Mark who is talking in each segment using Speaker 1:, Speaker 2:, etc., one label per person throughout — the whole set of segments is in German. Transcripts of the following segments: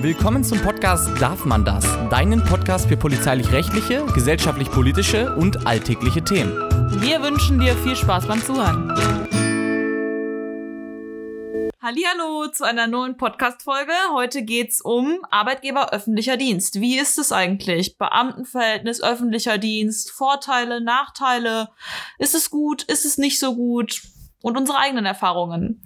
Speaker 1: Willkommen zum Podcast Darf man das? Deinen Podcast für polizeilich-rechtliche, gesellschaftlich-politische und alltägliche Themen.
Speaker 2: Wir wünschen dir viel Spaß beim Zuhören. Hallihallo zu einer neuen Podcast-Folge. Heute geht's um Arbeitgeber öffentlicher Dienst. Wie ist es eigentlich? Beamtenverhältnis, öffentlicher Dienst, Vorteile, Nachteile. Ist es gut? Ist es nicht so gut? Und unsere eigenen Erfahrungen.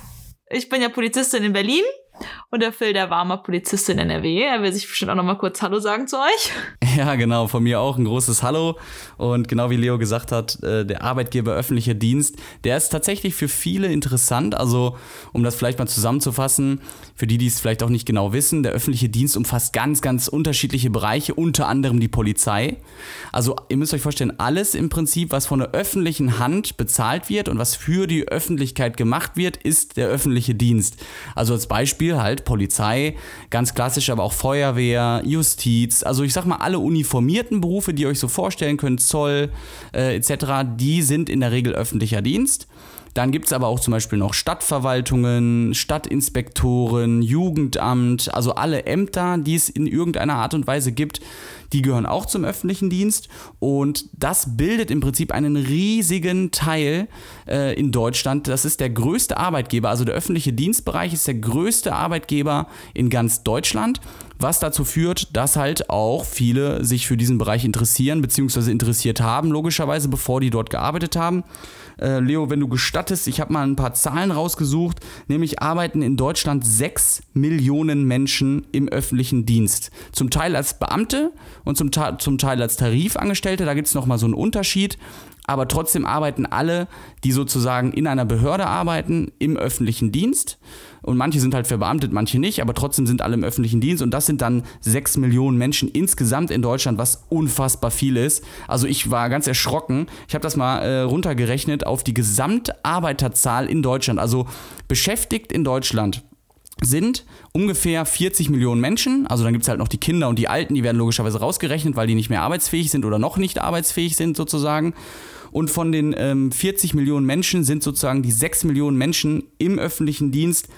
Speaker 2: Ich bin ja Polizistin in Berlin. Und der Phil, der war mal Polizist in NRW. Er will sich bestimmt auch noch mal kurz Hallo sagen zu euch.
Speaker 1: Ja, genau. Von mir auch ein großes Hallo. Und genau wie Leo gesagt hat, der Arbeitgeber öffentlicher Dienst, der ist tatsächlich für viele interessant. Also, um das vielleicht mal zusammenzufassen, für die es vielleicht auch nicht genau wissen, der öffentliche Dienst umfasst ganz, ganz unterschiedliche Bereiche, unter anderem die Polizei. Also, ihr müsst euch vorstellen, alles im Prinzip, was von der öffentlichen Hand bezahlt wird und was für die Öffentlichkeit gemacht wird, ist der öffentliche Dienst. Also als Beispiel halt Polizei, ganz klassisch, aber auch Feuerwehr, Justiz, also ich sag mal alle uniformierten Berufe, die ihr euch so vorstellen könnt, Zoll etc., die sind in der Regel öffentlicher Dienst. Dann gibt es aber auch zum Beispiel noch Stadtverwaltungen, Stadtinspektoren, Jugendamt, also alle Ämter, die es in irgendeiner Art und Weise gibt, die gehören auch zum öffentlichen Dienst und das bildet im Prinzip einen riesigen Teil in Deutschland. Das ist der größte Arbeitgeber, also der öffentliche Dienstbereich ist der größte Arbeitgeber in ganz Deutschland, was dazu führt, dass halt auch viele sich für diesen Bereich interessieren, beziehungsweise interessiert haben, logischerweise, bevor die dort gearbeitet haben. Leo, wenn du gestattest, ich habe mal ein paar Zahlen rausgesucht, nämlich arbeiten in Deutschland 6 Millionen Menschen im öffentlichen Dienst. Zum Teil als Beamte und zum Teil als Tarifangestellte, da gibt es nochmal so einen Unterschied. Aber trotzdem arbeiten alle, die sozusagen in einer Behörde arbeiten, im öffentlichen Dienst. Und manche sind halt verbeamtet, manche nicht, aber trotzdem sind alle im öffentlichen Dienst. Und das sind dann 6 Millionen Menschen insgesamt in Deutschland, was unfassbar viel ist. Also ich war ganz erschrocken. Ich habe das mal runtergerechnet auf die Gesamtarbeiterzahl in Deutschland. Also beschäftigt in Deutschland sind ungefähr 40 Millionen Menschen, also dann gibt es halt noch die Kinder und die Alten, die werden logischerweise rausgerechnet, weil die nicht mehr arbeitsfähig sind oder noch nicht arbeitsfähig sind sozusagen. Und von den 40 Millionen Menschen sind sozusagen die 6 Millionen Menschen im öffentlichen Dienst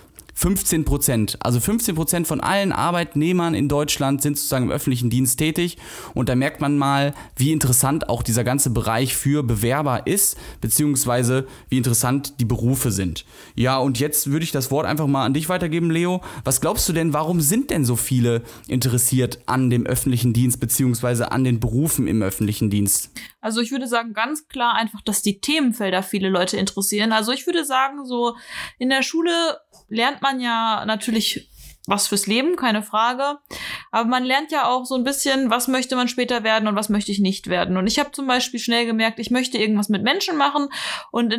Speaker 1: 15%. Also 15% von allen Arbeitnehmern in Deutschland sind sozusagen im öffentlichen Dienst tätig. Und da merkt man mal, wie interessant auch dieser ganze Bereich für Bewerber ist, beziehungsweise wie interessant die Berufe sind. Ja, und jetzt würde ich das Wort einfach mal an dich weitergeben, Leo. Was glaubst du denn, warum sind denn so viele interessiert an dem öffentlichen Dienst, beziehungsweise an den Berufen im öffentlichen Dienst?
Speaker 2: Also ich würde sagen, ganz klar einfach, dass die Themenfelder viele Leute interessieren. Also ich würde sagen, so in der Schule lernt man ja natürlich was fürs Leben, keine Frage. Aber man lernt ja auch so ein bisschen, was möchte man später werden und was möchte ich nicht werden. Und ich habe zum Beispiel schnell gemerkt, ich möchte irgendwas mit Menschen machen. Und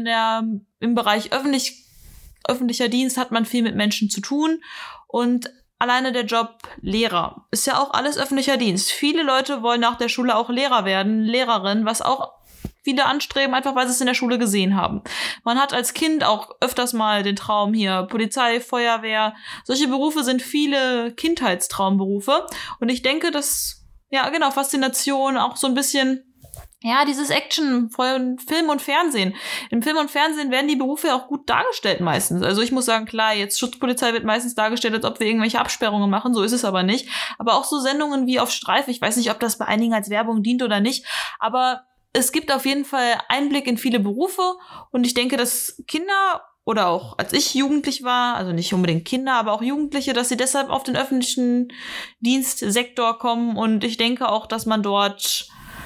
Speaker 2: im Bereich öffentlicher Dienst hat man viel mit Menschen zu tun. Und alleine der Job Lehrer ist ja auch alles öffentlicher Dienst. Viele Leute wollen nach der Schule auch Lehrer werden, Lehrerin, was auch viele anstreben, einfach weil sie es in der Schule gesehen haben. Man hat als Kind auch öfters mal den Traum hier, Polizei, Feuerwehr. Solche Berufe sind viele Kindheitstraumberufe. Und ich denke, dass, ja genau, Faszination, auch so ein bisschen, ja, dieses Action von Film und Fernsehen. Im Film und Fernsehen werden die Berufe auch gut dargestellt meistens. Also ich muss sagen, klar, jetzt Schutzpolizei wird meistens dargestellt, als ob wir irgendwelche Absperrungen machen. So ist es aber nicht. Aber auch so Sendungen wie auf Streife. Ich weiß nicht, ob das bei einigen als Werbung dient oder nicht. Aber es gibt auf jeden Fall Einblick in viele Berufe und ich denke, dass Kinder oder auch als ich jugendlich war, also nicht unbedingt Kinder, aber auch Jugendliche, dass sie deshalb auf den öffentlichen Dienstsektor kommen und ich denke auch, dass man dort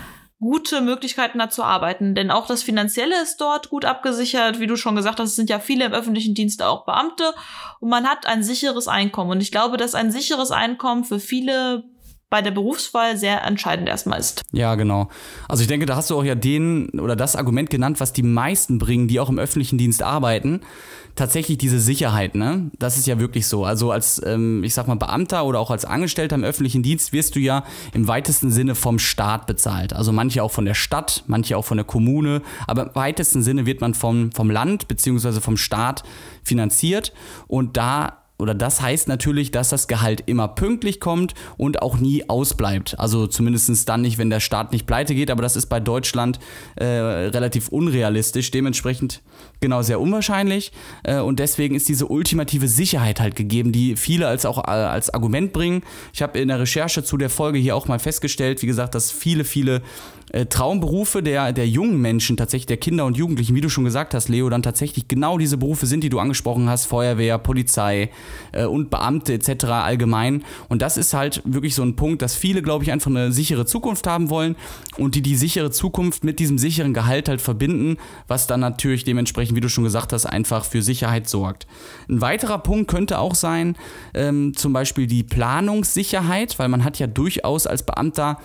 Speaker 2: gute Möglichkeiten hat zu arbeiten, denn auch das Finanzielle ist dort gut abgesichert, wie du schon gesagt hast, es sind ja viele im öffentlichen Dienst auch Beamte und man hat ein sicheres Einkommen und ich glaube, dass ein sicheres Einkommen für viele bei der Berufswahl sehr entscheidend erstmal ist.
Speaker 1: Ja, genau. Also ich denke, da hast du auch ja das Argument genannt, was die meisten bringen, die auch im öffentlichen Dienst arbeiten. Tatsächlich diese Sicherheit, ne? Das ist ja wirklich so. Also als, ich sag mal, Beamter oder auch als Angestellter im öffentlichen Dienst wirst du ja im weitesten Sinne vom Staat bezahlt. Also manche auch von der Stadt, manche auch von der Kommune. Aber im weitesten Sinne wird man vom Land bzw. vom Staat finanziert. Und da das heißt natürlich, dass das Gehalt immer pünktlich kommt und auch nie ausbleibt. Also zumindest dann nicht, wenn der Staat nicht pleite geht, aber das ist bei Deutschland relativ unrealistisch, dementsprechend genau sehr unwahrscheinlich und deswegen ist diese ultimative Sicherheit halt gegeben, die viele als Argument bringen. Ich habe in der Recherche zu der Folge hier auch mal festgestellt, wie gesagt, dass viele Traumberufe der jungen Menschen, tatsächlich der Kinder und Jugendlichen, wie du schon gesagt hast, Leo, dann tatsächlich genau diese Berufe sind, die du angesprochen hast, Feuerwehr, Polizei und Beamte etc. allgemein. Und das ist halt wirklich so ein Punkt, dass viele, glaube ich, einfach eine sichere Zukunft haben wollen und die sichere Zukunft mit diesem sicheren Gehalt halt verbinden, was dann natürlich dementsprechend, wie du schon gesagt hast, einfach für Sicherheit sorgt. Ein weiterer Punkt könnte auch sein, zum Beispiel die Planungssicherheit, weil man hat ja durchaus als Beamter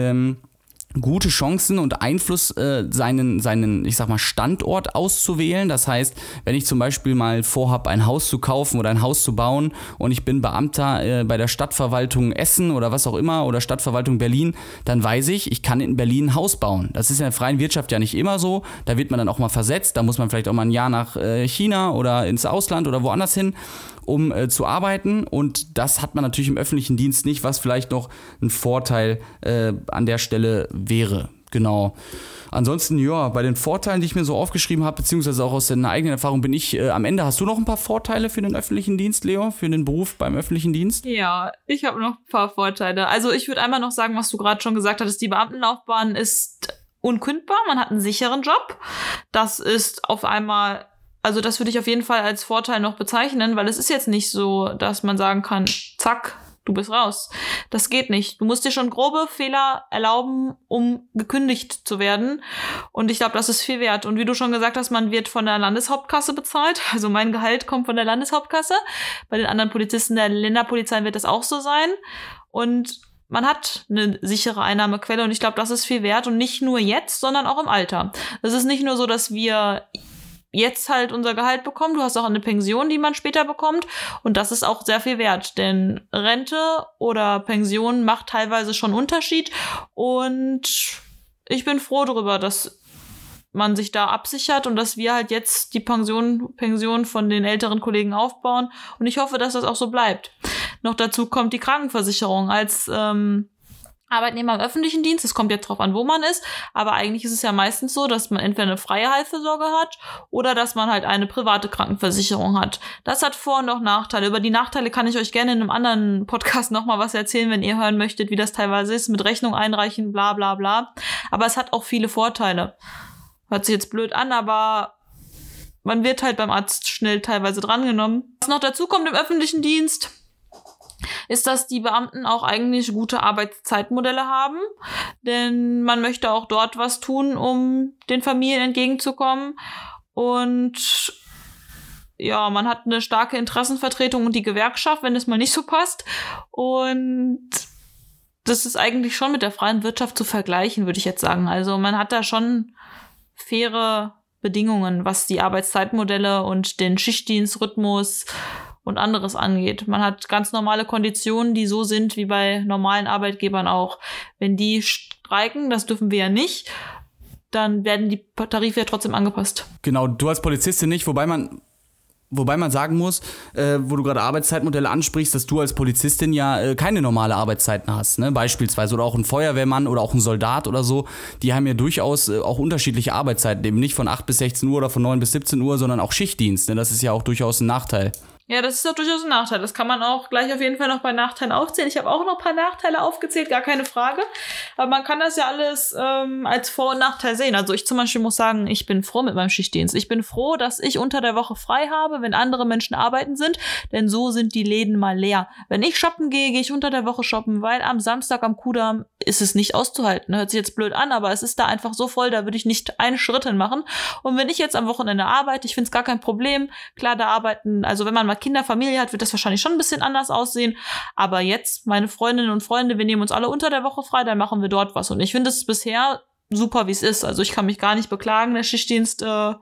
Speaker 1: gute Chancen und Einfluss, seinen, ich sag mal, Standort auszuwählen. Das heißt, wenn ich zum Beispiel mal vorhabe, ein Haus zu kaufen oder ein Haus zu bauen und ich bin Beamter bei der Stadtverwaltung Essen oder was auch immer oder Stadtverwaltung Berlin, dann weiß ich kann in Berlin ein Haus bauen. Das ist in der freien Wirtschaft ja nicht immer so. Da wird man dann auch mal versetzt. Da muss man vielleicht auch mal ein Jahr nach China oder ins Ausland oder woanders hin, um zu arbeiten, und das hat man natürlich im öffentlichen Dienst nicht, was vielleicht noch ein Vorteil an der Stelle wäre. Genau. Ansonsten, ja, bei den Vorteilen, die ich mir so aufgeschrieben habe, beziehungsweise auch aus deiner eigenen Erfahrung, bin ich am Ende. Hast du noch ein paar Vorteile für den öffentlichen Dienst, Leo, für den Beruf beim öffentlichen Dienst?
Speaker 2: Ja, ich habe noch ein paar Vorteile. Also ich würde einmal noch sagen, was du gerade schon gesagt hattest, die Beamtenlaufbahn ist unkündbar, man hat einen sicheren Job. Das ist auf einmal... Also das würde ich auf jeden Fall als Vorteil noch bezeichnen, weil es ist jetzt nicht so, dass man sagen kann, zack, du bist raus. Das geht nicht. Du musst dir schon grobe Fehler erlauben, um gekündigt zu werden. Und ich glaube, das ist viel wert. Und wie du schon gesagt hast, man wird von der Landeshauptkasse bezahlt. Also mein Gehalt kommt von der Landeshauptkasse. Bei den anderen Polizisten der Länderpolizei wird das auch so sein. Und man hat eine sichere Einnahmequelle. Und ich glaube, das ist viel wert. Und nicht nur jetzt, sondern auch im Alter. Es ist nicht nur so, dass wir jetzt halt unser Gehalt bekommen. Du hast auch eine Pension, die man später bekommt. Und das ist auch sehr viel wert. Denn Rente oder Pension macht teilweise schon Unterschied. Und ich bin froh darüber, dass man sich da absichert und dass wir halt jetzt die Pension von den älteren Kollegen aufbauen. Und ich hoffe, dass das auch so bleibt. Noch dazu kommt die Krankenversicherung als Arbeitnehmer im öffentlichen Dienst. Es kommt jetzt drauf an, wo man ist, aber eigentlich ist es ja meistens so, dass man entweder eine freie Heilfürsorge hat oder dass man halt eine private Krankenversicherung hat. Das hat Vor- und auch Nachteile. Über die Nachteile kann ich euch gerne in einem anderen Podcast nochmal was erzählen, wenn ihr hören möchtet, wie das teilweise ist, mit Rechnung einreichen, bla bla bla. Aber es hat auch viele Vorteile. Hört sich jetzt blöd an, aber man wird halt beim Arzt schnell teilweise drangenommen. Was noch dazu kommt im öffentlichen Dienst, ist, dass die Beamten auch eigentlich gute Arbeitszeitmodelle haben. Denn man möchte auch dort was tun, um den Familien entgegenzukommen. Und ja, man hat eine starke Interessenvertretung und die Gewerkschaft, wenn es mal nicht so passt. Und das ist eigentlich schon mit der freien Wirtschaft zu vergleichen, würde ich jetzt sagen. Also man hat da schon faire Bedingungen, was die Arbeitszeitmodelle und den Schichtdienstrhythmus und anderes angeht. Man hat ganz normale Konditionen, die so sind wie bei normalen Arbeitgebern auch. Wenn die streiken, das dürfen wir ja nicht, dann werden die Tarife ja trotzdem angepasst.
Speaker 1: Genau, du als Polizistin nicht, wobei man sagen muss, wo du gerade Arbeitszeitmodelle ansprichst, dass du als Polizistin ja keine normale Arbeitszeiten hast, ne? Beispielsweise, oder auch ein Feuerwehrmann oder auch ein Soldat oder so, die haben ja durchaus auch unterschiedliche Arbeitszeiten, eben nicht von 8 bis 16 Uhr oder von 9 bis 17 Uhr, sondern auch Schichtdienst, ne? Das ist ja auch durchaus ein Nachteil.
Speaker 2: Ja, das ist doch durchaus ein Nachteil. Das kann man auch gleich auf jeden Fall noch bei Nachteilen aufzählen. Ich habe auch noch ein paar Nachteile aufgezählt, gar keine Frage. Aber man kann das ja alles als Vor- und Nachteil sehen. Also ich zum Beispiel muss sagen, ich bin froh mit meinem Schichtdienst. Ich bin froh, dass ich unter der Woche frei habe, wenn andere Menschen arbeiten sind. Denn so sind die Läden mal leer. Wenn ich shoppen gehe, gehe ich unter der Woche shoppen, weil am Samstag am Kudamm ist es nicht auszuhalten. Hört sich jetzt blöd an, aber es ist da einfach so voll, da würde ich nicht einen Schritt hin machen. Und wenn ich jetzt am Wochenende arbeite, ich finde es gar kein Problem. Klar, da arbeiten, also wenn man mal Kinder, Familie hat, wird das wahrscheinlich schon ein bisschen anders aussehen. Aber jetzt, meine Freundinnen und Freunde, wir nehmen uns alle unter der Woche frei, dann machen wir dort was. Und ich finde es bisher super, wie es ist. Also ich kann mich gar nicht beklagen. Der Schichtdienst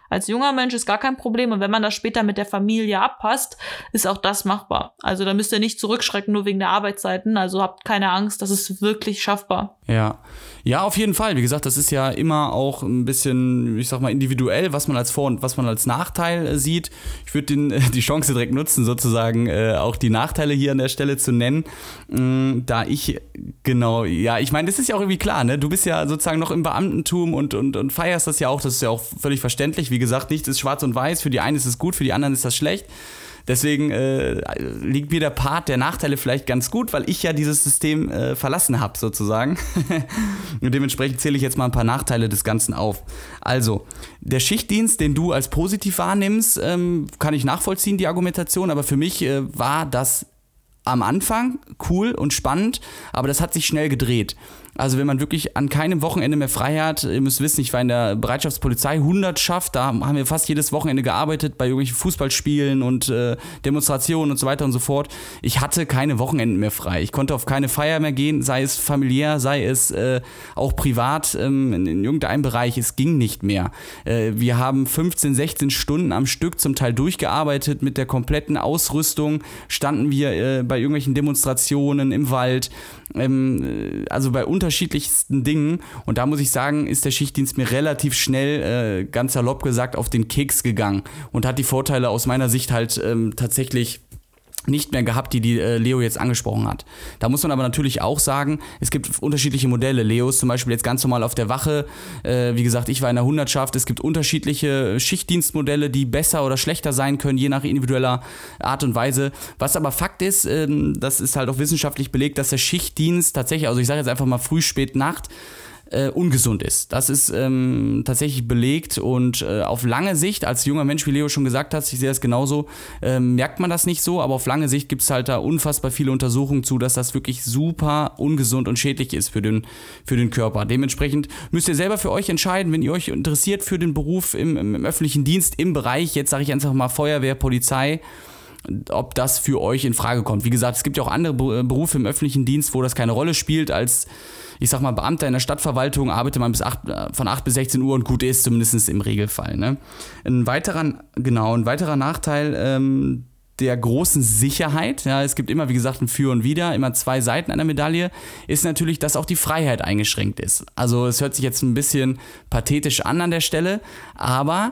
Speaker 2: als junger Mensch ist gar kein Problem. Und wenn man das später mit der Familie abpasst, ist auch das machbar. Also da müsst ihr nicht zurückschrecken, nur wegen der Arbeitszeiten. Also habt keine Angst, das ist wirklich schaffbar.
Speaker 1: Ja, auf jeden Fall. Wie gesagt, das ist ja immer auch ein bisschen, ich sag mal, individuell, was man als Vor- und was man als Nachteil sieht. Ich würde die Chance direkt nutzen, sozusagen auch die Nachteile hier an der Stelle zu nennen. Da ich, genau, ja, ich meine, das ist ja auch irgendwie klar, ne? Du bist ja sozusagen noch im Beamtentum und feierst das ist ja auch völlig verständlich. Wie gesagt, nichts ist schwarz und weiß. Für die einen ist es gut, für die anderen ist das schlecht. Deswegen liegt mir der Part der Nachteile vielleicht ganz gut, weil ich ja dieses System verlassen habe, sozusagen. Und dementsprechend zähle ich jetzt mal ein paar Nachteile des Ganzen auf. Also, der Schichtdienst, den du als positiv wahrnimmst, kann ich nachvollziehen, die Argumentation, aber für mich war das am Anfang cool und spannend, aber das hat sich schnell gedreht. Also wenn man wirklich an keinem Wochenende mehr frei hat, ihr müsst wissen, ich war in der Bereitschaftspolizei, Hundertschaft, da haben wir fast jedes Wochenende gearbeitet, bei irgendwelchen Fußballspielen und Demonstrationen und so weiter und so fort. Ich hatte keine Wochenenden mehr frei. Ich konnte auf keine Feier mehr gehen, sei es familiär, sei es auch privat, in irgendeinem Bereich. Es ging nicht mehr. Wir haben 15, 16 Stunden am Stück zum Teil durchgearbeitet mit der kompletten Ausrüstung, standen wir bei irgendwelchen Demonstrationen im Wald, also bei unterschiedlichsten Dingen, und da muss ich sagen, ist der Schichtdienst mir relativ schnell, ganz salopp gesagt, auf den Keks gegangen und hat die Vorteile aus meiner Sicht halt tatsächlich nicht mehr gehabt, die Leo jetzt angesprochen hat. Da muss man aber natürlich auch sagen, es gibt unterschiedliche Modelle. Leo ist zum Beispiel jetzt ganz normal auf der Wache. Wie gesagt, ich war in der Hundertschaft. Es gibt unterschiedliche Schichtdienstmodelle, die besser oder schlechter sein können, je nach individueller Art und Weise. Was aber Fakt ist, das ist halt auch wissenschaftlich belegt, dass der Schichtdienst tatsächlich, also ich sage jetzt einfach mal früh, spät, Nacht, ungesund ist. Das ist tatsächlich belegt und auf lange Sicht, als junger Mensch, wie Leo schon gesagt hat, ich sehe das genauso, merkt man das nicht so, aber auf lange Sicht gibt es halt da unfassbar viele Untersuchungen zu, dass das wirklich super ungesund und schädlich ist für den Körper. Dementsprechend müsst ihr selber für euch entscheiden, wenn ihr euch interessiert für den Beruf im öffentlichen Dienst, im Bereich, jetzt sage ich einfach mal Feuerwehr, Polizei, ob das für euch in Frage kommt. Wie gesagt, es gibt ja auch andere Berufe im öffentlichen Dienst, wo das keine Rolle spielt. Als, ich sag mal, Beamter in der Stadtverwaltung arbeitet man von 8 bis 16 Uhr und gut ist, zumindest im Regelfall. Ne? Ein weiterer Nachteil der großen Sicherheit, ja, es gibt immer, wie gesagt, ein Für und Wider, immer zwei Seiten einer Medaille, ist natürlich, dass auch die Freiheit eingeschränkt ist. Also es hört sich jetzt ein bisschen pathetisch an der Stelle, aber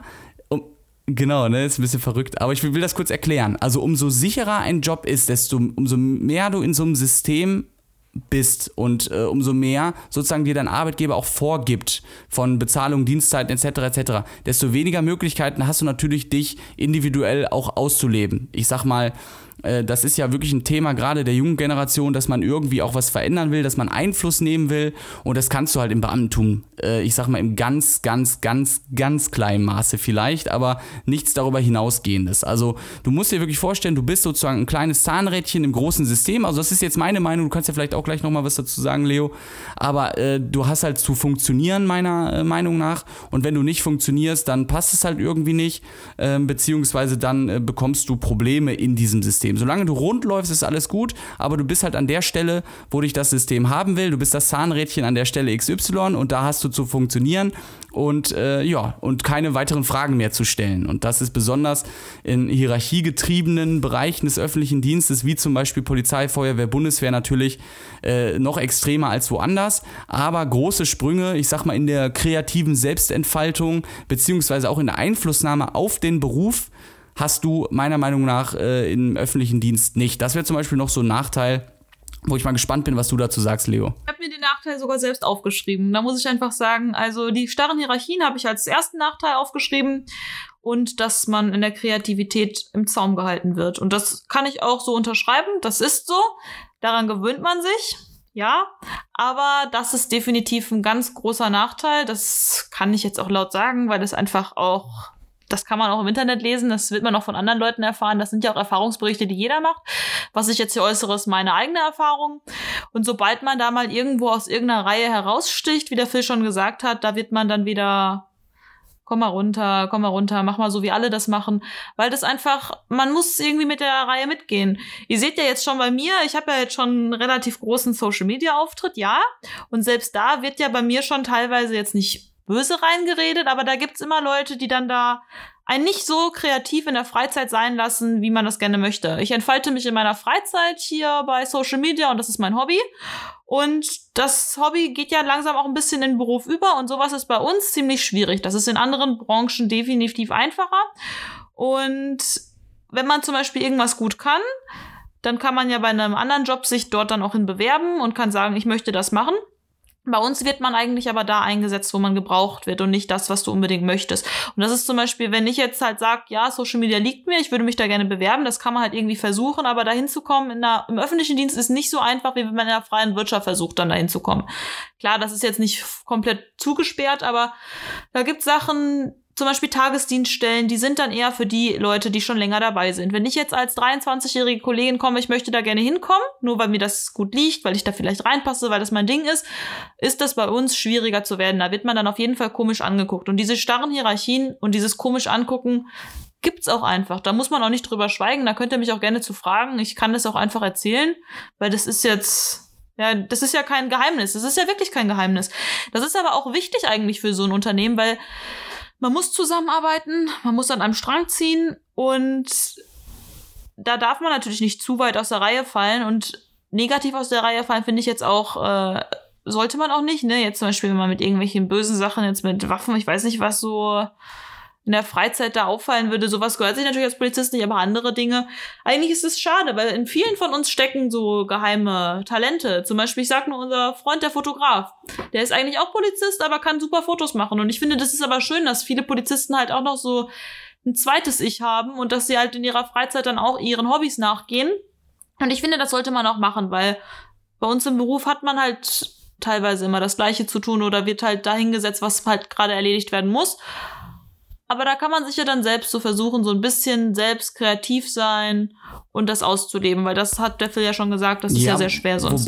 Speaker 1: genau, ne, ist ein bisschen verrückt, aber ich will das kurz erklären. Also umso sicherer ein Job ist, umso mehr du in so einem System bist und umso mehr sozusagen dir dein Arbeitgeber auch vorgibt von Bezahlung, Dienstzeiten etc., desto weniger Möglichkeiten hast du natürlich, dich individuell auch auszuleben. Ich sag mal, das ist ja wirklich ein Thema gerade der jungen Generation, dass man irgendwie auch was verändern will, dass man Einfluss nehmen will, und das kannst du halt im Beamtentum, ich sag mal im ganz, ganz, ganz, ganz kleinen Maße vielleicht, aber nichts darüber hinausgehendes. Also du musst dir wirklich vorstellen, du bist sozusagen ein kleines Zahnrädchen im großen System, also das ist jetzt meine Meinung, du kannst ja vielleicht auch gleich nochmal was dazu sagen, Leo, aber du hast halt zu funktionieren, meiner Meinung nach, und wenn du nicht funktionierst, dann passt es halt irgendwie nicht, beziehungsweise dann bekommst du Probleme in diesem System. Solange du rund läufst, ist alles gut, aber du bist halt an der Stelle, wo dich das System haben will. Du bist das Zahnrädchen an der Stelle XY und da hast du zu funktionieren und und keine weiteren Fragen mehr zu stellen. Und das ist besonders in hierarchiegetriebenen Bereichen des öffentlichen Dienstes, wie zum Beispiel Polizei, Feuerwehr, Bundeswehr, natürlich noch extremer als woanders. Aber große Sprünge, ich sag mal, in der kreativen Selbstentfaltung beziehungsweise auch in der Einflussnahme auf den Beruf hast du meiner Meinung nach im öffentlichen Dienst nicht. Das wäre zum Beispiel noch so ein Nachteil, wo ich mal gespannt bin, was du dazu sagst, Leo.
Speaker 2: Ich habe mir den Nachteil sogar selbst aufgeschrieben. Da muss ich einfach sagen, also die starren Hierarchien habe ich als ersten Nachteil aufgeschrieben und dass man in der Kreativität im Zaum gehalten wird. Und das kann ich auch so unterschreiben. Das ist so. Daran gewöhnt man sich. Ja, aber das ist definitiv ein ganz großer Nachteil. Das kann ich jetzt auch laut sagen, weil das einfach auch, das kann man auch im Internet lesen, das wird man auch von anderen Leuten erfahren. Das sind ja auch Erfahrungsberichte, die jeder macht. Was ich jetzt hier äußere, ist meine eigene Erfahrung. Und sobald man da mal irgendwo aus irgendeiner Reihe heraussticht, wie der Phil schon gesagt hat, da wird man dann wieder, komm mal runter, mach mal so, wie alle das machen. Weil das einfach, man muss irgendwie mit der Reihe mitgehen. Ihr seht ja jetzt schon bei mir, ich habe ja jetzt schon einen relativ großen Social-Media-Auftritt, ja. Und selbst da wird ja bei mir schon teilweise jetzt nicht böse reingeredet, aber da gibt's immer Leute, die dann da einen nicht so kreativ in der Freizeit sein lassen, wie man das gerne möchte. Ich entfalte mich in meiner Freizeit hier bei Social Media und das ist mein Hobby. Und das Hobby geht ja langsam auch ein bisschen in den Beruf über und sowas ist bei uns ziemlich schwierig. Das ist in anderen Branchen definitiv einfacher. Und wenn man zum Beispiel irgendwas gut kann, dann kann man ja bei einem anderen Job sich dort dann auch hin bewerben und kann sagen, ich möchte das machen. Bei uns wird man eigentlich aber da eingesetzt, wo man gebraucht wird und nicht das, was du unbedingt möchtest. Und das ist zum Beispiel, wenn ich jetzt halt sage, ja, Social Media liegt mir, ich würde mich da gerne bewerben, das kann man halt irgendwie versuchen, aber dahin zu kommen im öffentlichen Dienst ist nicht so einfach, wie wenn man in der freien Wirtschaft versucht, dann dahin zu kommen. Klar, das ist jetzt nicht komplett zugesperrt, aber da gibt es Sachen, zum Beispiel Tagesdienststellen, die sind dann eher für die Leute, die schon länger dabei sind. Wenn ich jetzt als 23-jährige Kollegin komme, ich möchte da gerne hinkommen, nur weil mir das gut liegt, weil ich da vielleicht reinpasse, weil das mein Ding ist das bei uns schwieriger zu werden. Da wird man dann auf jeden Fall komisch angeguckt. Und diese starren Hierarchien und dieses komisch angucken gibt's auch einfach. Da muss man auch nicht drüber schweigen. Da könnt ihr mich auch gerne zu fragen. Ich kann das auch einfach erzählen, weil das ist jetzt... Ja, das ist ja kein Geheimnis. Das ist ja wirklich kein Geheimnis. Das ist aber auch wichtig eigentlich für so ein Unternehmen, weil man muss zusammenarbeiten, man muss an einem Strang ziehen und da darf man natürlich nicht zu weit aus der Reihe fallen und negativ aus der Reihe fallen finde ich jetzt auch, sollte man auch nicht, ne? Jetzt zum Beispiel, wenn man mit irgendwelchen bösen Sachen, jetzt mit Waffen, ich weiß nicht, was so in der Freizeit da auffallen würde, sowas gehört sich natürlich als Polizist nicht, aber andere Dinge. Eigentlich ist es schade, weil in vielen von uns stecken so geheime Talente. Zum Beispiel, ich sag nur, unser Freund, der Fotograf. Der ist eigentlich auch Polizist, aber kann super Fotos machen. Und ich finde, das ist aber schön, dass viele Polizisten halt auch noch so ein zweites Ich haben und dass sie halt in ihrer Freizeit dann auch ihren Hobbys nachgehen. Und ich finde, das sollte man auch machen, weil bei uns im Beruf hat man halt teilweise immer das Gleiche zu tun oder wird halt dahingesetzt, was halt gerade erledigt werden muss. Aber da kann man sich ja dann selbst so versuchen, so ein bisschen selbst kreativ sein und das auszuleben, weil das hat der Phil ja schon gesagt, das ist ja sehr schwer sonst.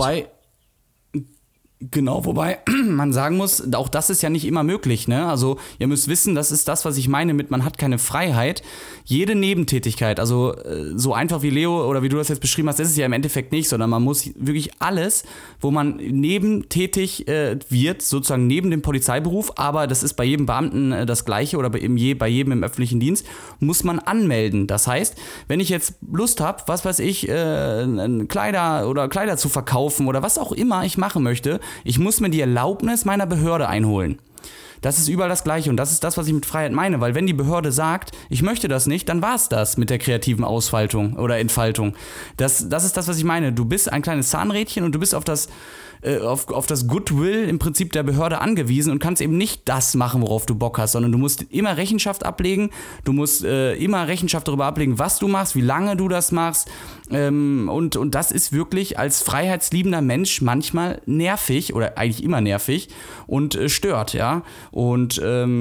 Speaker 1: Wobei man sagen muss, auch das ist ja nicht immer möglich, ne? Also ihr müsst wissen, das ist das, was ich meine mit man hat keine Freiheit. Jede Nebentätigkeit, also so einfach wie Leo oder wie du das jetzt beschrieben hast, ist es ja im Endeffekt nicht, sondern man muss wirklich alles, wo man nebentätig wird, sozusagen neben dem Polizeiberuf, aber das ist bei jedem Beamten das Gleiche oder bei jedem im öffentlichen Dienst, muss man anmelden. Das heißt, wenn ich jetzt Lust habe, was weiß ich, Kleider zu verkaufen oder was auch immer ich machen möchte, ich muss mir die Erlaubnis meiner Behörde einholen. Das ist überall das Gleiche und das ist das, was ich mit Freiheit meine, weil wenn die Behörde sagt, ich möchte das nicht, dann war es das mit der kreativen Ausfaltung oder Entfaltung. Das ist das, was ich meine. Du bist ein kleines Zahnrädchen und du bist auf das Goodwill im Prinzip der Behörde angewiesen und kannst eben nicht das machen, worauf du Bock hast, sondern du musst immer Rechenschaft ablegen, du musst immer Rechenschaft darüber ablegen, was du machst, wie lange du das machst und das ist wirklich als freiheitsliebender Mensch manchmal nervig oder eigentlich immer nervig und stört, ja. Und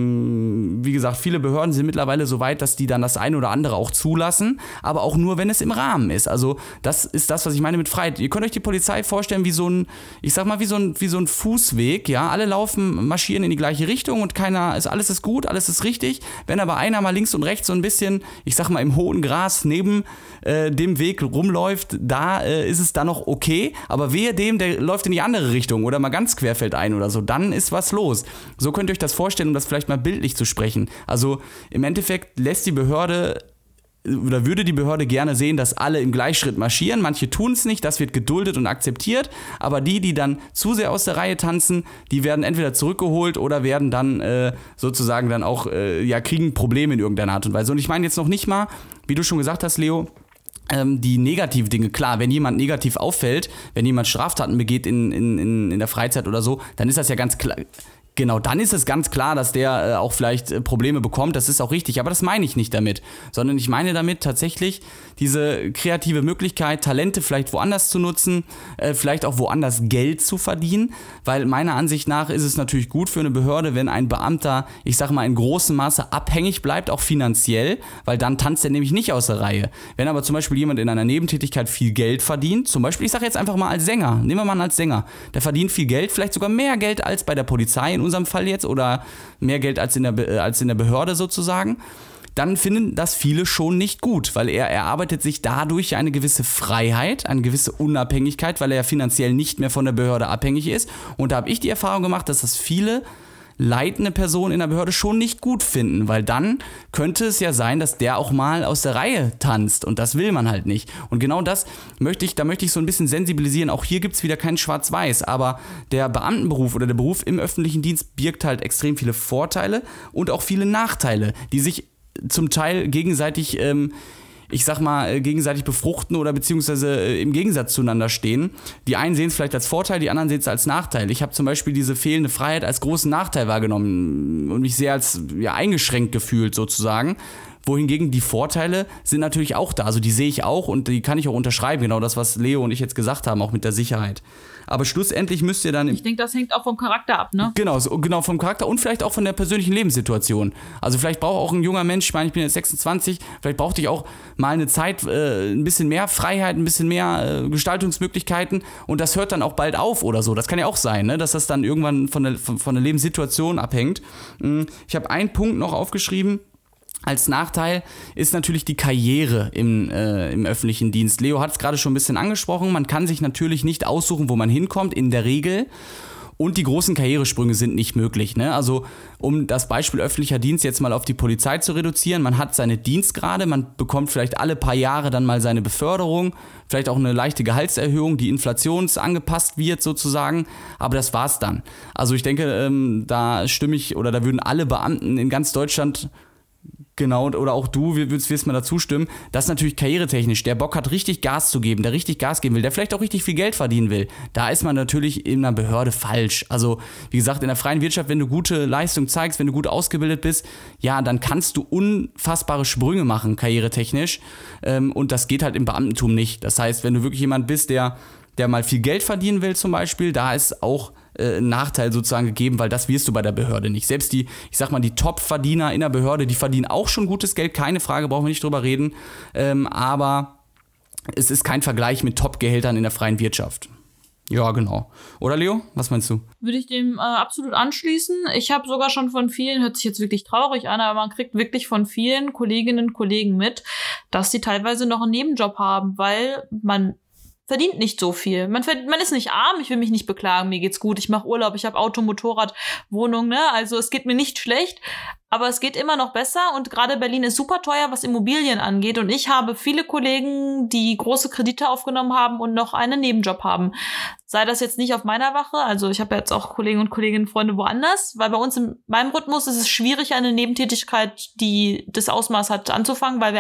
Speaker 1: wie gesagt, viele Behörden sind mittlerweile so weit, dass die dann das eine oder andere auch zulassen, aber auch nur, wenn es im Rahmen ist. Also das ist das, was ich meine mit Freiheit. Ihr könnt euch die Polizei vorstellen wie so ein, ich sag mal, wie so ein Fußweg, ja. Alle marschieren in die gleiche Richtung und alles ist gut, alles ist richtig. Wenn aber einer mal links und rechts so ein bisschen, ich sag mal, im hohen Gras neben dem Weg rumläuft, da ist es dann noch okay, aber wehe dem, der läuft in die andere Richtung oder mal ganz querfeldein oder so, dann ist was los. So könnt ihr euch das vorstellen, um das vielleicht mal bildlich zu sprechen. Also im Endeffekt lässt die Behörde oder würde die Behörde gerne sehen, dass alle im Gleichschritt marschieren. Manche tun es nicht, das wird geduldet und akzeptiert, aber die dann zu sehr aus der Reihe tanzen, die werden entweder zurückgeholt oder werden dann sozusagen dann auch, kriegen Probleme in irgendeiner Art und Weise. Und ich meine jetzt noch nicht mal, wie du schon gesagt hast, Leo, die negativen Dinge, klar, wenn jemand negativ auffällt, wenn jemand Straftaten begeht in der Freizeit oder so, dann ist das ja ganz klar. Genau, dann ist es ganz klar, dass der auch vielleicht Probleme bekommt, das ist auch richtig, aber das meine ich nicht damit, sondern ich meine damit tatsächlich diese kreative Möglichkeit, Talente vielleicht woanders zu nutzen, vielleicht auch woanders Geld zu verdienen, weil meiner Ansicht nach ist es natürlich gut für eine Behörde, wenn ein Beamter, ich sag mal, in großem Maße abhängig bleibt, auch finanziell, weil dann tanzt er nämlich nicht aus der Reihe. Wenn aber zum Beispiel jemand in einer Nebentätigkeit viel Geld verdient, zum Beispiel, ich sage jetzt einfach mal als Sänger, nehmen wir mal als Sänger, der verdient viel Geld, vielleicht sogar mehr Geld als bei der Polizei in unserem Fall jetzt oder mehr Geld als in der Behörde sozusagen, dann finden das viele schon nicht gut, weil er erarbeitet sich dadurch eine gewisse Freiheit, eine gewisse Unabhängigkeit, weil er finanziell nicht mehr von der Behörde abhängig ist. Und da habe ich die Erfahrung gemacht, dass das viele leitende Personen in der Behörde schon nicht gut finden, weil dann könnte es ja sein, dass der auch mal aus der Reihe tanzt und das will man halt nicht. Und genau das möchte ich so ein bisschen sensibilisieren. Auch hier gibt es wieder kein Schwarz-Weiß, aber der Beamtenberuf oder der Beruf im öffentlichen Dienst birgt halt extrem viele Vorteile und auch viele Nachteile, die sich zum Teil gegenseitig gegenseitig befruchten oder beziehungsweise im Gegensatz zueinander stehen. Die einen sehen es vielleicht als Vorteil, die anderen sehen es als Nachteil. Ich habe zum Beispiel diese fehlende Freiheit als großen Nachteil wahrgenommen und mich sehr als eingeschränkt gefühlt sozusagen. Wohingegen die Vorteile sind natürlich auch da. Also die sehe ich auch und die kann ich auch unterschreiben. Genau das, was Leo und ich jetzt gesagt haben, auch mit der Sicherheit. Aber schlussendlich müsst ihr dann...
Speaker 2: Ich denke, das hängt auch vom Charakter ab, ne?
Speaker 1: Genau vom Charakter und vielleicht auch von der persönlichen Lebenssituation. Also vielleicht braucht auch ein junger Mensch, ich meine, ich bin jetzt 26, vielleicht brauchte ich auch mal eine Zeit, ein bisschen mehr Freiheit, ein bisschen mehr Gestaltungsmöglichkeiten und das hört dann auch bald auf oder so. Das kann ja auch sein, ne? Dass das dann irgendwann von der Lebenssituation abhängt. Ich habe einen Punkt noch aufgeschrieben. Als Nachteil ist natürlich die Karriere im öffentlichen Dienst. Leo hat es gerade schon ein bisschen angesprochen. Man kann sich natürlich nicht aussuchen, wo man hinkommt, in der Regel. Und die großen Karrieresprünge sind nicht möglich. Ne? Also um das Beispiel öffentlicher Dienst jetzt mal auf die Polizei zu reduzieren, man hat seine Dienstgrade, man bekommt vielleicht alle paar Jahre dann mal seine Beförderung, vielleicht auch eine leichte Gehaltserhöhung, die inflationsangepasst wird sozusagen, aber das war's dann. Also ich denke, da würden alle Beamten in ganz Deutschland... Genau, oder auch du wirst mir dazu stimmen, dass natürlich karrieretechnisch der Bock hat, richtig Gas zu geben, der richtig Gas geben will, der vielleicht auch richtig viel Geld verdienen will. Da ist man natürlich in einer Behörde falsch. Also, wie gesagt, in der freien Wirtschaft, wenn du gute Leistung zeigst, wenn du gut ausgebildet bist, ja, dann kannst du unfassbare Sprünge machen, karrieretechnisch. Und das geht halt im Beamtentum nicht. Das heißt, wenn du wirklich jemand bist, der mal viel Geld verdienen will zum Beispiel, da ist auch ein Nachteil sozusagen gegeben, weil das wirst du bei der Behörde nicht. Selbst die Top-Verdiener in der Behörde, die verdienen auch schon gutes Geld, keine Frage, brauchen wir nicht drüber reden, aber es ist kein Vergleich mit Top-Gehältern in der freien Wirtschaft. Ja, genau. Oder Leo, was meinst du?
Speaker 2: Würde ich dem absolut anschließen. Ich habe sogar schon von vielen, hört sich jetzt wirklich traurig an, aber man kriegt wirklich von vielen Kolleginnen und Kollegen mit, dass sie teilweise noch einen Nebenjob haben, weil man verdient nicht so viel. Man ist nicht arm, ich will mich nicht beklagen, mir geht's gut, ich mache Urlaub, ich habe Auto, Motorrad, Wohnung, ne? Also es geht mir nicht schlecht, aber es geht immer noch besser und gerade Berlin ist super teuer, was Immobilien angeht und ich habe viele Kollegen, die große Kredite aufgenommen haben und noch einen Nebenjob haben. Sei das jetzt nicht auf meiner Wache, also ich habe jetzt auch Kollegen und Kolleginnen, Freunde woanders, weil bei uns in meinem Rhythmus ist es schwierig, eine Nebentätigkeit, die das Ausmaß hat, anzufangen, weil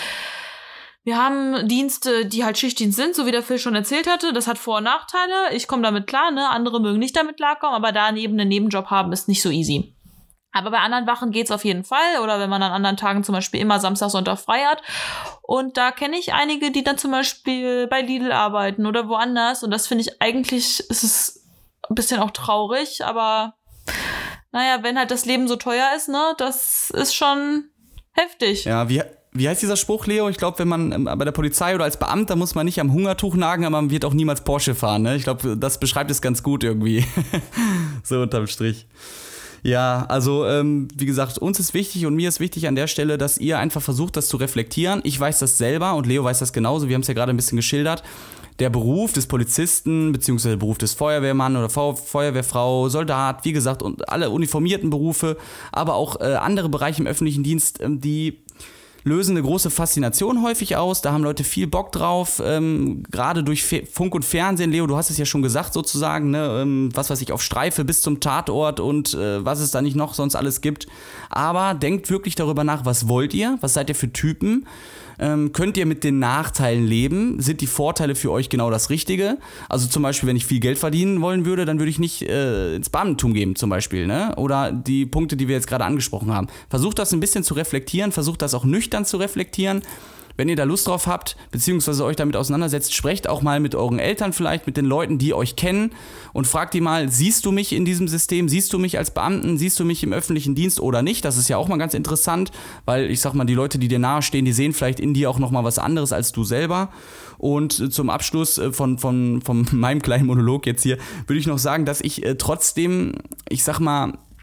Speaker 2: wir haben Dienste, die halt Schichtdienst sind, so wie der Phil schon erzählt hatte. Das hat Vor- und Nachteile. Ich komme damit klar, ne? Andere mögen nicht damit klarkommen, aber daneben einen Nebenjob haben ist nicht so easy. Aber bei anderen Wachen geht's auf jeden Fall. Oder wenn man an anderen Tagen zum Beispiel immer Samstag, Sonntag frei hat. Und da kenne ich einige, die dann zum Beispiel bei Lidl arbeiten oder woanders. Und das finde ich eigentlich, ist es ein bisschen auch traurig. Aber naja, wenn halt das Leben so teuer ist, ne? Das ist schon heftig.
Speaker 1: Ja, wie heißt dieser Spruch, Leo? Ich glaube, wenn man bei der Polizei oder als Beamter muss man nicht am Hungertuch nagen, aber man wird auch niemals Porsche fahren. Ne? Ich glaube, das beschreibt es ganz gut irgendwie. So unterm Strich. Ja, also wie gesagt, uns ist wichtig und mir ist wichtig an der Stelle, dass ihr einfach versucht, das zu reflektieren. Ich weiß das selber und Leo weiß das genauso. Wir haben es ja gerade ein bisschen geschildert. Der Beruf des Polizisten beziehungsweise der Beruf des Feuerwehrmann oder Feuerwehrfrau, Soldat, wie gesagt, und alle uniformierten Berufe, aber auch andere Bereiche im öffentlichen Dienst, die lösen eine große Faszination häufig aus. Da haben Leute viel Bock drauf, gerade durch Funk und Fernsehen. Leo, du hast es ja schon gesagt sozusagen, ne? Was weiß ich, auf Streife bis zum Tatort und was es da nicht noch sonst alles gibt. Aber denkt wirklich darüber nach, was wollt ihr? Was seid ihr für Typen? Könnt ihr mit den Nachteilen leben? Sind die Vorteile für euch genau das Richtige? Also zum Beispiel, wenn ich viel Geld verdienen wollen würde, dann würde ich nicht ins Beamtentum gehen zum Beispiel, ne? Oder die Punkte, die wir jetzt gerade angesprochen haben. Versucht das ein bisschen zu reflektieren, versucht das auch nüchtern zu reflektieren. Wenn ihr da Lust drauf habt, beziehungsweise euch damit auseinandersetzt, sprecht auch mal mit euren Eltern vielleicht, mit den Leuten, die euch kennen und fragt die mal, siehst du mich in diesem System, siehst du mich als Beamten, siehst du mich im öffentlichen Dienst oder nicht? Das ist ja auch mal ganz interessant, weil ich sag mal, die Leute, die dir nahestehen, die sehen vielleicht in dir auch noch mal was anderes als du selber. Und zum Abschluss von meinem kleinen Monolog jetzt hier, würde ich noch sagen, dass ich trotzdem, ich sag mal,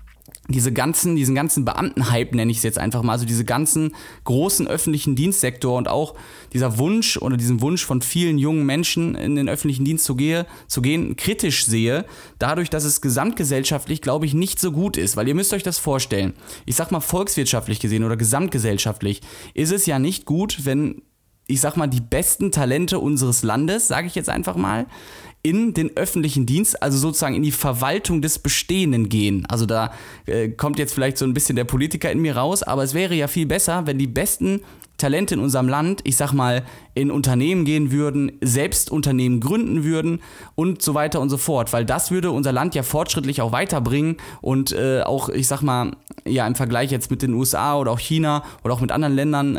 Speaker 1: diesen ganzen Beamtenhype, nenne ich es jetzt einfach mal, also diese ganzen großen öffentlichen Dienstsektor und auch diesen Wunsch von vielen jungen Menschen in den öffentlichen Dienst zu gehen, kritisch sehe, dadurch, dass es gesamtgesellschaftlich, glaube ich, nicht so gut ist, weil ihr müsst euch das vorstellen, ich sag mal volkswirtschaftlich gesehen oder gesamtgesellschaftlich, ist es ja nicht gut, wenn, ich sag mal, die besten Talente unseres Landes, sage ich jetzt einfach mal, in den öffentlichen Dienst, also sozusagen in die Verwaltung des Bestehenden gehen. Also da kommt jetzt vielleicht so ein bisschen der Politiker in mir raus, aber es wäre ja viel besser, wenn die besten Talente in unserem Land, ich sag mal, in Unternehmen gehen würden, selbst Unternehmen gründen würden und so weiter und so fort, weil das würde unser Land ja fortschrittlich auch weiterbringen und auch, ich sag mal, ja im Vergleich jetzt mit den USA oder auch China oder auch mit anderen Ländern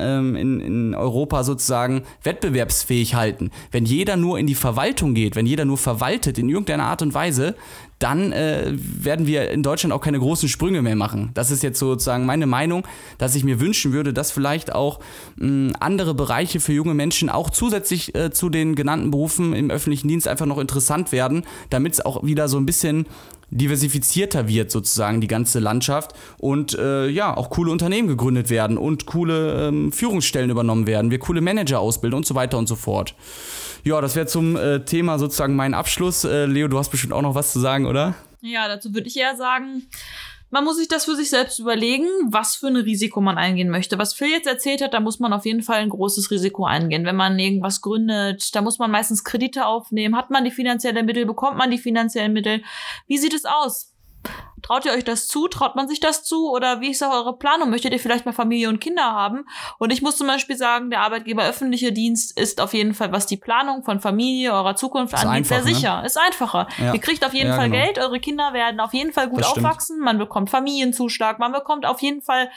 Speaker 1: in Europa sozusagen wettbewerbsfähig halten. Wenn jeder nur in die Verwaltung geht, wenn jeder nur verwaltet in irgendeiner Art und Weise, dann werden wir in Deutschland auch keine großen Sprünge mehr machen. Das ist jetzt sozusagen meine Meinung, dass ich mir wünschen würde, dass vielleicht auch andere Bereiche für junge Menschen auch zusätzlich zu den genannten Berufen im öffentlichen Dienst einfach noch interessant werden, damit es auch wieder so ein bisschen diversifizierter wird sozusagen die ganze Landschaft und auch coole Unternehmen gegründet werden und coole Führungsstellen übernommen werden, wir coole Manager ausbilden und so weiter und so fort. Ja, das wäre zum Thema sozusagen mein Abschluss. Leo, du hast bestimmt auch noch was zu sagen, oder?
Speaker 2: Ja, dazu würde ich eher sagen, man muss sich das für sich selbst überlegen, was für ein Risiko man eingehen möchte. Was Phil jetzt erzählt hat, da muss man auf jeden Fall ein großes Risiko eingehen. Wenn man irgendwas gründet, da muss man meistens Kredite aufnehmen. Hat man die finanziellen Mittel, bekommt man die finanziellen Mittel? Wie sieht es aus? Traut ihr euch das zu? Traut man sich das zu? Oder wie ist auch eure Planung? Möchtet ihr vielleicht mal Familie und Kinder haben? Und ich muss zum Beispiel sagen, der Arbeitgeber öffentlicher Dienst ist auf jeden Fall, was die Planung von Familie, eurer Zukunft angeht, sehr sicher. Ist einfacher. Ja. Ihr kriegt auf jeden Fall genau. Geld, eure Kinder werden auf jeden Fall gut aufwachsen, man bekommt Familienzuschlag, man bekommt auf jeden Fall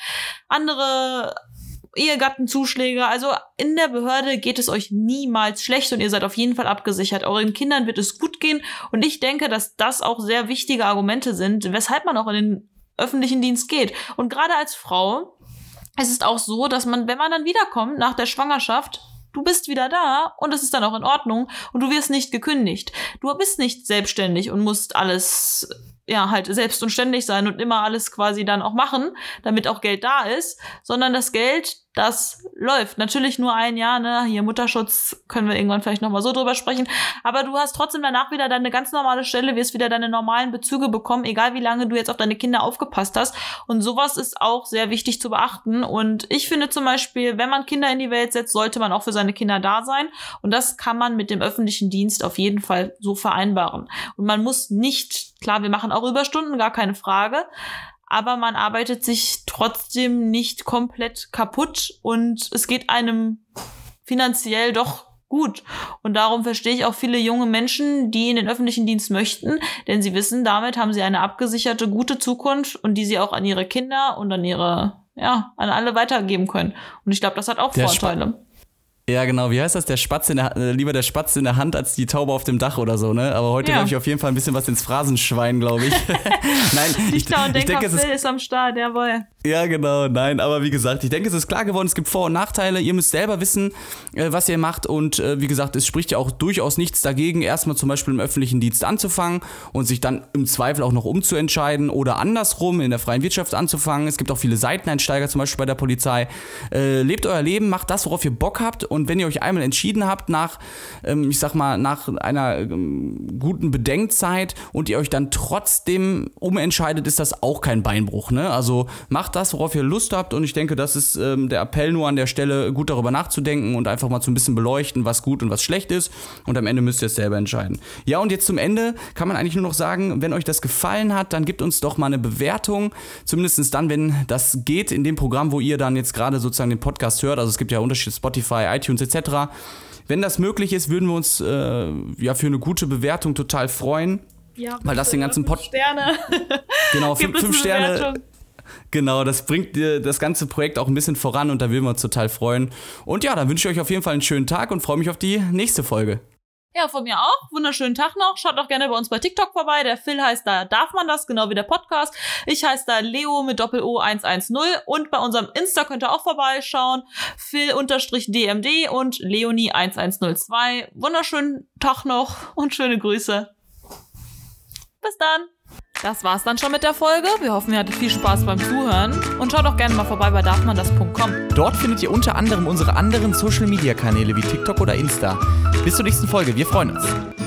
Speaker 2: andere Ehegattenzuschläge, also in der Behörde geht es euch niemals schlecht und ihr seid auf jeden Fall abgesichert. Euren Kindern wird es gut gehen und ich denke, dass das auch sehr wichtige Argumente sind, weshalb man auch in den öffentlichen Dienst geht. Und gerade als Frau ist es auch so, dass man, wenn man dann wiederkommt nach der Schwangerschaft, du bist wieder da und es ist dann auch in Ordnung und du wirst nicht gekündigt. Du bist nicht selbstständig und musst alles halt selbst und ständig sein und immer alles quasi dann auch machen, damit auch Geld da ist, sondern das Geld, das läuft. Natürlich nur ein Jahr, ne? Hier Mutterschutz, können wir irgendwann vielleicht nochmal so drüber sprechen, aber du hast trotzdem danach wieder deine ganz normale Stelle, wirst wieder deine normalen Bezüge bekommen, egal wie lange du jetzt auf deine Kinder aufgepasst hast und sowas ist auch sehr wichtig zu beachten und ich finde zum Beispiel, wenn man Kinder in die Welt setzt, sollte man auch für seine Kinder da sein und das kann man mit dem öffentlichen Dienst auf jeden Fall so vereinbaren und man muss nicht, klar, wir machen auch Überstunden, gar keine Frage, aber man arbeitet sich trotzdem nicht komplett kaputt und es geht einem finanziell doch gut. Und darum verstehe ich auch viele junge Menschen, die in den öffentlichen Dienst möchten, denn sie wissen, damit haben sie eine abgesicherte, gute Zukunft und die sie auch an ihre Kinder und an an alle weitergeben können. Und ich glaube, das hat auch Vorteile.
Speaker 1: Ja, genau. Wie heißt das? Lieber der Spatz in der Hand als die Taube auf dem Dach oder so, ne? Aber heute werfe ich auf jeden Fall ein bisschen was ins Phrasenschwein, glaube ich. Nein, ich denke, es ist am Start, jawohl. Ja, genau, nein, aber wie gesagt, ich denke, es ist klar geworden, es gibt Vor- und Nachteile, ihr müsst selber wissen, was ihr macht und wie gesagt, es spricht ja auch durchaus nichts dagegen, erstmal zum Beispiel im öffentlichen Dienst anzufangen und sich dann im Zweifel auch noch umzuentscheiden oder andersrum in der freien Wirtschaft anzufangen. Es gibt auch viele Seiteneinsteiger, zum Beispiel bei der Polizei. Lebt euer Leben, macht das, worauf ihr Bock habt und wenn ihr euch einmal entschieden habt nach einer guten Bedenkzeit und ihr euch dann trotzdem umentscheidet, ist das auch kein Beinbruch, ne? Also macht das, worauf ihr Lust habt und ich denke, das ist der Appell nur an der Stelle, gut darüber nachzudenken und einfach mal so ein bisschen beleuchten, was gut und was schlecht ist und am Ende müsst ihr es selber entscheiden. Ja, und jetzt zum Ende kann man eigentlich nur noch sagen, wenn euch das gefallen hat, dann gebt uns doch mal eine Bewertung, zumindest dann, wenn das geht, in dem Programm, wo ihr dann jetzt gerade sozusagen den Podcast hört, also es gibt ja Unterschiede, Spotify, iTunes etc. Wenn das möglich ist, würden wir uns für eine gute Bewertung total freuen, weil das den ganzen Podcast... 5 Sterne. Genau, 5 Sterne. Bewertung. Genau, das bringt das ganze Projekt auch ein bisschen voran und da würden wir uns total freuen. Und ja, dann wünsche ich euch auf jeden Fall einen schönen Tag und freue mich auf die nächste Folge.
Speaker 2: Ja, von mir auch. Wunderschönen Tag noch. Schaut doch gerne bei uns bei TikTok vorbei. Der Phil heißt da Darf man das, genau wie der Podcast. Ich heiße da Leo mit Doppel-O 110 und bei unserem Insta könnt ihr auch vorbeischauen. Phil_DMD und Leonie 1102. Wunderschönen Tag noch und schöne Grüße. Bis dann. Das war's dann schon mit der Folge. Wir hoffen, ihr hattet viel Spaß beim Zuhören. Und schaut doch gerne mal vorbei bei darfmandas.com.
Speaker 3: Dort findet ihr unter anderem unsere anderen Social-Media-Kanäle wie TikTok oder Insta. Bis zur nächsten Folge. Wir freuen uns.